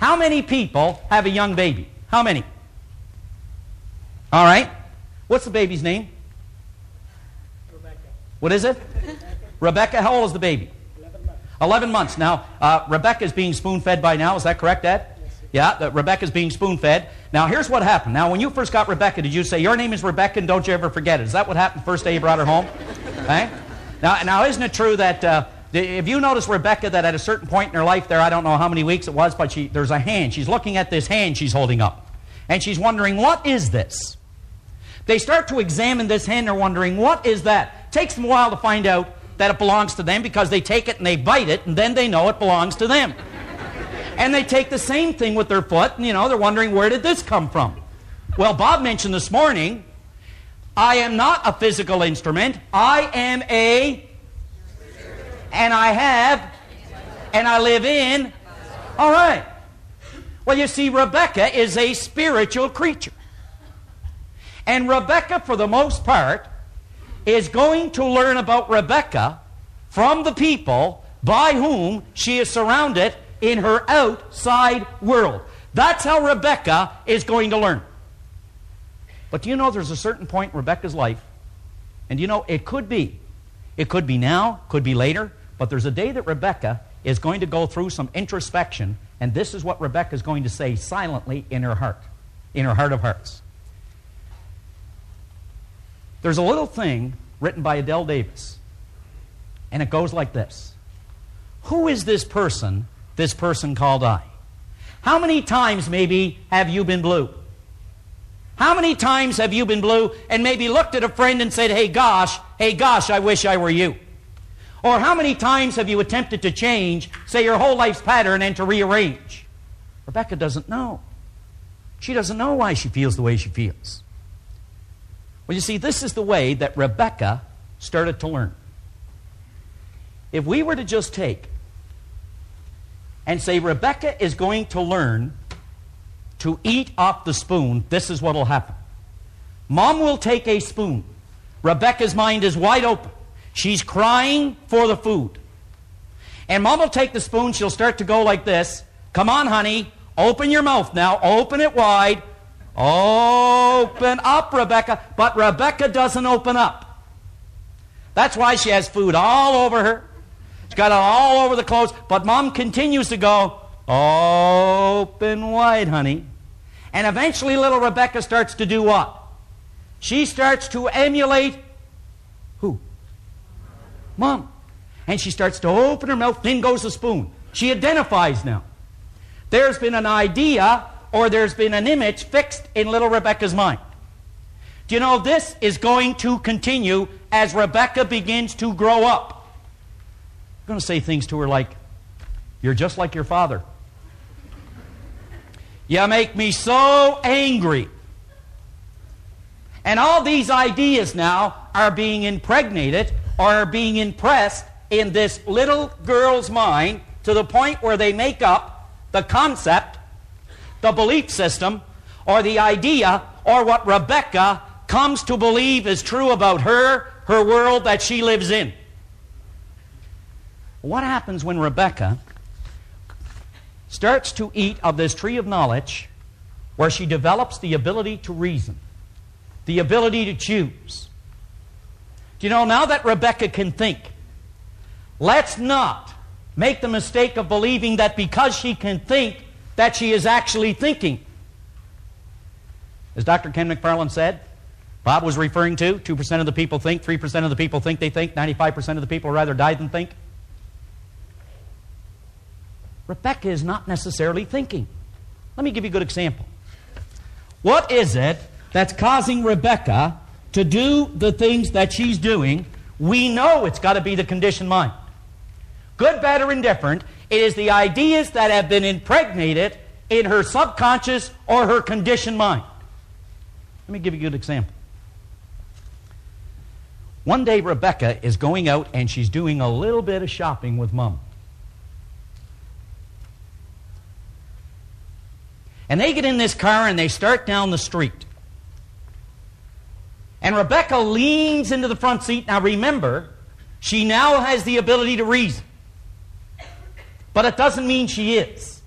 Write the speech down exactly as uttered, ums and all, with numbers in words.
How many people have a young baby? How many? All right. What's the baby's name? Rebecca. What is it? Rebecca. How old is the baby? eleven months. eleven months. Now, uh, Rebecca is being spoon-fed by now. Is that correct, Dad? Yes, sir. Yeah, that Rebecca's being spoon-fed. Now, here's what happened. Now, when you first got Rebecca, did you say, your name is Rebecca and don't you ever forget it? Is that what happened the first day you brought her home? Okay? Now, now, isn't it true that uh, if you notice Rebecca, that at a certain point in her life there, I don't know how many weeks it was, but she, there's a hand. She's looking at this hand she's holding up. And she's wondering, what is this? They start to examine this hand. They're wondering, what is that? It takes them a while to find out that it belongs to them because they take it and they bite it, and then they know it belongs to them. And they take the same thing with their foot, and you know, they're wondering, where did this come from? Well, Bob mentioned this morning, I am not a physical instrument. I am a, and I have, and I live in. All right. Well, you see, Rebecca is a spiritual creature. And Rebecca, for the most part, is going to learn about Rebecca from the people by whom she is surrounded in her outside world. That's how Rebecca is going to learn. But do you know there's a certain point in Rebecca's life, and you know, it could be, it could be now, could be later, but there's a day that Rebecca is going to go through some introspection, and this is what Rebecca is going to say silently in her heart, in her heart of hearts. There's a little thing written by Adele Davis, and it goes like this. Who is this person, this person called I? How many times maybe have you been blue? How many times have you been blue and maybe looked at a friend and said, hey gosh, hey gosh, I wish I were you? Or how many times have you attempted to change, say, your whole life's pattern and to rearrange? Rebecca doesn't know. She doesn't know why she feels the way she feels. Well, you see, this is the way that Rebecca started to learn. If we were to just take and say, Rebecca is going to learn to eat off the spoon, this is what will happen. Mom will take a spoon. Rebecca's mind is wide open. She's crying for the food. And Mom will take the spoon. She'll start to go like this. Come on, honey. Open your mouth now. Open it wide. Open up, Rebecca. But Rebecca doesn't open up. That's why she has food all over her. She's got it all over the clothes. But Mom continues to go, open wide, honey. And eventually little Rebecca starts to do what? She starts to emulate who? Mom. And she starts to open her mouth, then goes the spoon. She identifies now. There's been an idea or there's been an image fixed in little Rebecca's mind. Do you know this is going to continue as Rebecca begins to grow up? I'm going to say things to her like, you're just like your father. You make me so angry. And all these ideas now are being impregnated or are being impressed in this little girl's mind to the point where they make up the concept, the belief system, or the idea, or what Rebecca comes to believe is true about her, her world that she lives in. What happens when Rebecca starts to eat of this tree of knowledge where she develops the ability to reason, the ability to choose? Do you know, now that Rebecca can think, let's not make the mistake of believing that because she can think, that she is actually thinking. As Doctor Ken McFarland said, Bob was referring to, two percent of the people think, three percent of the people think they think, ninety-five percent of the people rather die than think. Rebecca is not necessarily thinking. Let me give you a good example. What is it that's causing Rebecca to do the things that she's doing? We know it's got to be the conditioned mind. Good, bad, or indifferent, it is the ideas that have been impregnated in her subconscious or her conditioned mind. Let me give you a good example. One day Rebecca is going out and she's doing a little bit of shopping with Mom. And they get in this car and they start down the street. And Rebecca leans into the front seat. Now remember, she now has the ability to reason. But it doesn't mean she is.